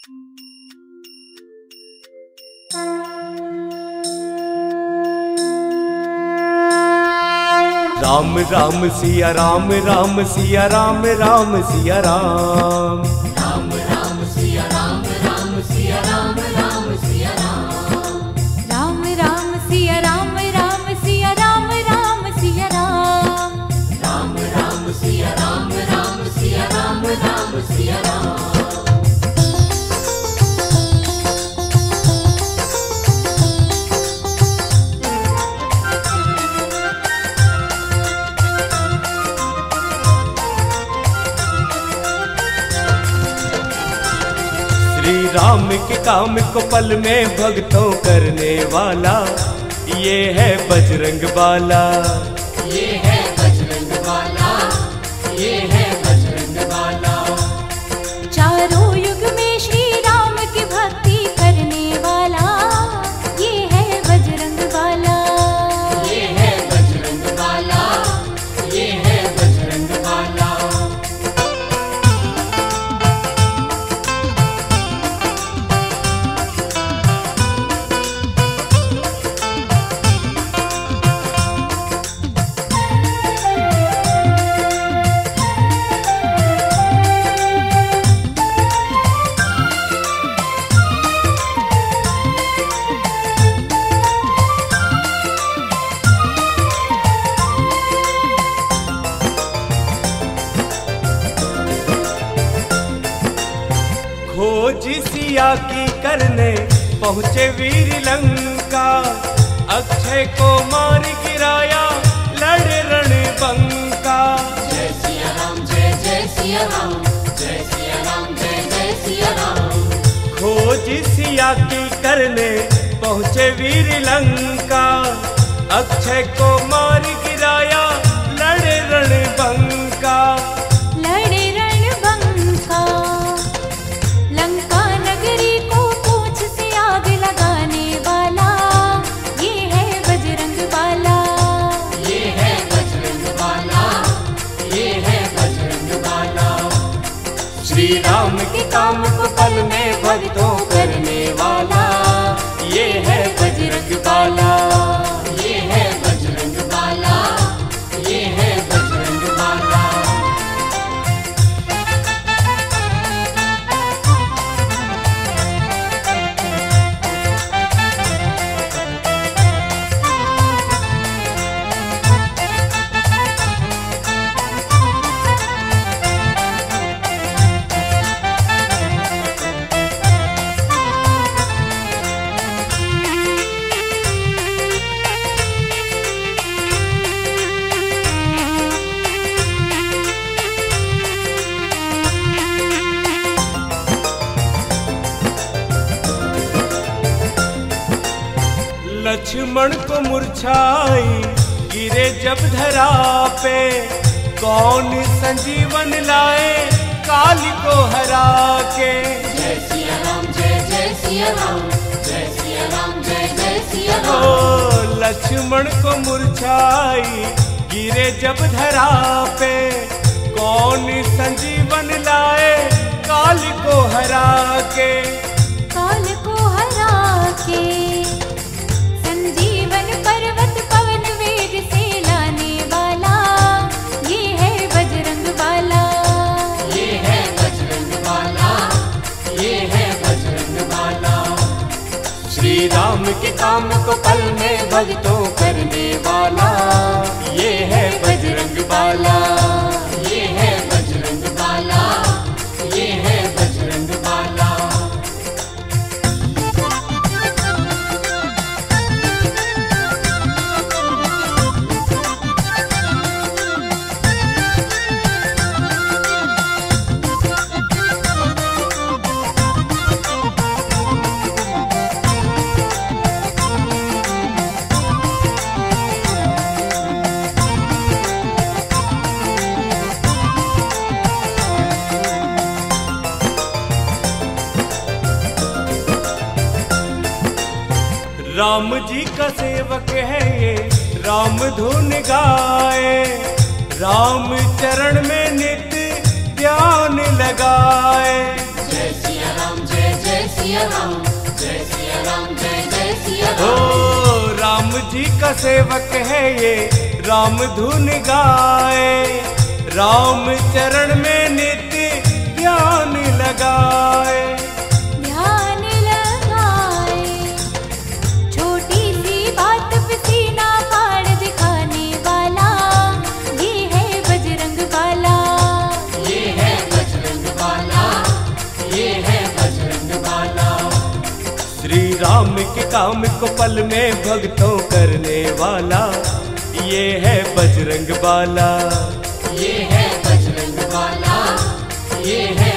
राम राम सिया राम, राम सिया राम, राम सिया राम, राम राम सिया राम, राम सिया राम, राम सिया राम, राम राम सिया राम, राम सिया राम, राम सिया राम, राम राम सिया राम, राम सिया राम, राम सिया राम। श्री राम के काम को पल में भक्तों करने वाला, ये है बजरंग बाला, ये है बजरंग बाला, ये है बजरंग बाला। चारों युग में श्री राम की भक्ति करने वाला, ये है बजरंग बाला, ये है बजरंग बाला, ये है बजरंग बाला। खोज सिया की करने पहुँचे वीर लंका, अक्षय को मार गिराया लड़ रणबंका। जय सिया राम, जय जय सिया राम, जय सिया राम, जय जय सिया राम। खोज सिया की करने पहुँचे वीर लंका, अक्षय को मार गिराया लड़ रणबंका। लड़े रणबंका, लंका नगरी को पूंछ से आग लगाने वाला, ये है बजरंग बाला, ये है बजरंग बाला, ये है बजरंग बाला। श्री राम के काम को पल में भक्तों करने वाला, ये है बजरंग बाला, ये है बजरंग बाला, ये है बजरंग बाला। लक्ष्मण को मुरझाई गिरे जब धरा पे, कौन संजीवन लाए काल को हरा के। जय सिया राम, जय जय सिया राम, जय सिया राम, जय जय सिया राम। ओ लक्ष्मण को मुरझाई गिरे जब धरा पे, कौन संजीवन लाए काल को हरा के। काल को हरा के, संजीवन पर्वत पवन वेग से लाने वाला, ये है बजरंग बाला, ये है बजरंग बाला, ये है बजरंग बाला। श्री राम के काम को पल में भक्तों करने वाला, ये है बजरंग बाला, ये है बजरंग बाला, ये है बजरंग बाला। राम जी का सेवक है ये, राम धुन गाए, राम चरण में नित्य ध्यान लगाए। जय सिया राम, जय सिया राम, जय सिया राम, जय जय सिया राम। ओ राम जी का सेवक है ये, राम धुन गाए, राम चरण में नित्य ध्यान लगाए। ध्यान लगाए, छोटी सी बात पे सीना फाड़ दिखाने वाला, ये है बजरंग बाला। ये है बजरंग बाला, ये है बजरंग बाला। श्री राम के काम को पल में भक्तों करने वाला, ये है बजरंग बाला। ये है बजरंग बाला, ये है